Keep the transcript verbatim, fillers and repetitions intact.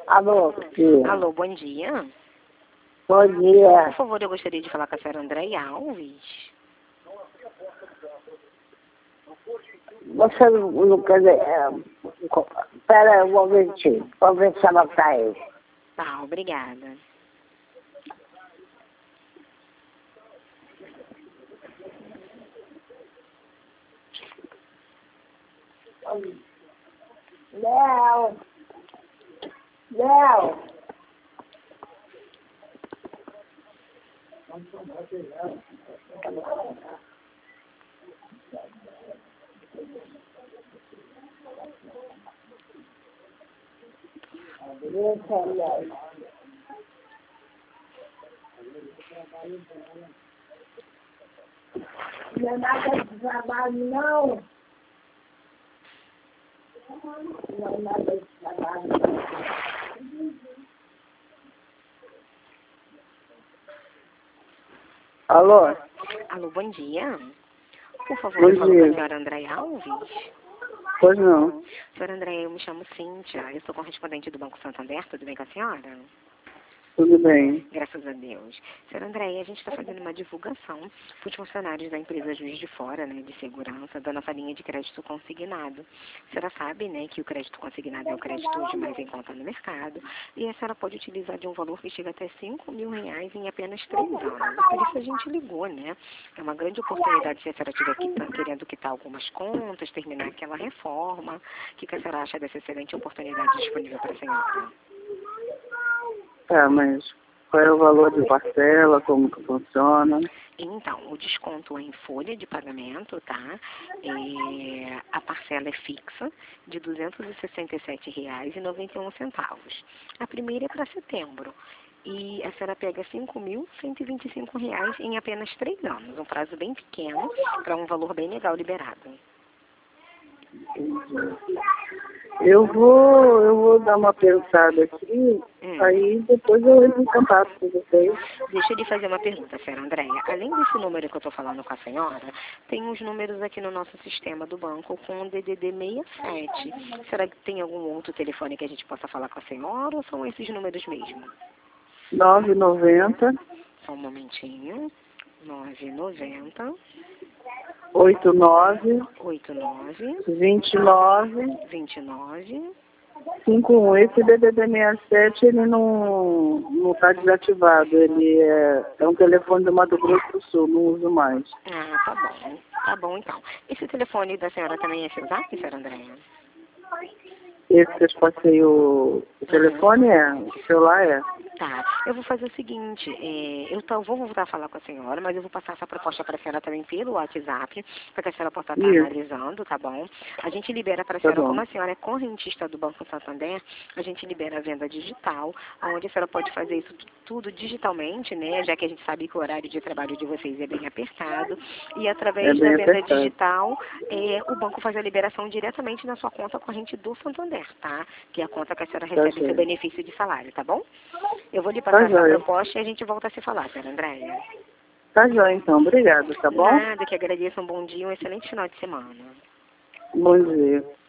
Alô, tia. Alô, bom dia. Bom dia. Por favor, eu gostaria de falar com a senhora Andréia Alves. Você não, não quer dizer... É, espera um momentinho. Vamos ver se ela tá aí. Tá, obrigada. Léo. Léo. Não é nada de trabalho, não. Não é nada de trabalho, não. Alô? Alô, bom dia. Por favor, Bom eu falo com dia. a senhora Andréia Alves. Pois não. Senhora Andréia, eu me chamo Cíntia. Eu sou correspondente do Banco Santander. Tudo bem com a senhora? Tudo bem. Graças a Deus. Senhora Andréia, a gente está fazendo uma divulgação para os funcionários da empresa Juiz de Fora, né, de segurança, da nossa linha de crédito consignado. A senhora sabe, né, que o crédito consignado é o crédito hoje mais em conta no mercado e a senhora pode utilizar de um valor que chega até cinco mil reais em apenas três anos. Por isso a gente ligou, né? É uma grande oportunidade se a senhora estiver quitando, querendo quitar algumas contas, terminar aquela reforma. O que, que a senhora acha dessa excelente oportunidade disponível para a senhora? Tá, mas qual é o valor de parcela, como que funciona? Então, o desconto é em folha de pagamento, tá? É, a parcela é fixa, de duzentos e sessenta e sete reais e noventa e um centavos. A primeira é para setembro. E a senhora pega cinco mil cento e vinte e cinco reais em apenas três anos. Um prazo bem pequeno, para um valor bem legal liberado. Eu vou, eu vou dar uma pensada aqui, Hum. aí depois eu entro em contato com vocês. Deixa eu lhe fazer uma pergunta, senhora Andréia. Além desse número que eu estou falando com a senhora, tem uns números aqui no nosso sistema do banco com o D D D sessenta e sete. Será que tem algum outro telefone que a gente possa falar com a senhora ou são esses números mesmo? nove noventa, Só um momentinho. nove noventa, oitenta e nove, oitenta e nove, vinte e nove, vinte e nove. cinquenta e um. Esse D D D sessenta e sete, ele não não está desativado. Ele é, é um telefone do Mato Grosso do Sul, não uso mais. Ah, tá bom. Tá bom, então. Esse telefone da senhora também é seu zap, senhora Andréia? Esse que eu te passei o, o telefone é, o celular é. Tá, eu vou fazer o seguinte, é, eu tô, vou voltar a falar com a senhora, mas eu vou passar essa proposta para a senhora também pelo WhatsApp, para que a senhora possa estar Isso. analisando, tá bom? A gente libera para a Tá senhora, bom. como a senhora é correntista do Banco Santander, a gente libera a venda digital, onde a senhora pode fazer isso tudo digitalmente, né? Já que a gente sabe que o horário de trabalho de vocês é bem apertado, e através É da bem venda apertado. digital, é, o banco faz a liberação diretamente na sua conta corrente do Santander, tá? Que é a conta que a senhora recebe certo. seu benefício de salário, tá bom? Eu vou lhe Tá passar essa joia. proposta e a gente volta a se falar, senhora Andréia. Tá joia, então. Obrigada, tá bom? Nada, que agradeço. Um bom dia, um excelente final de semana. Bom dia.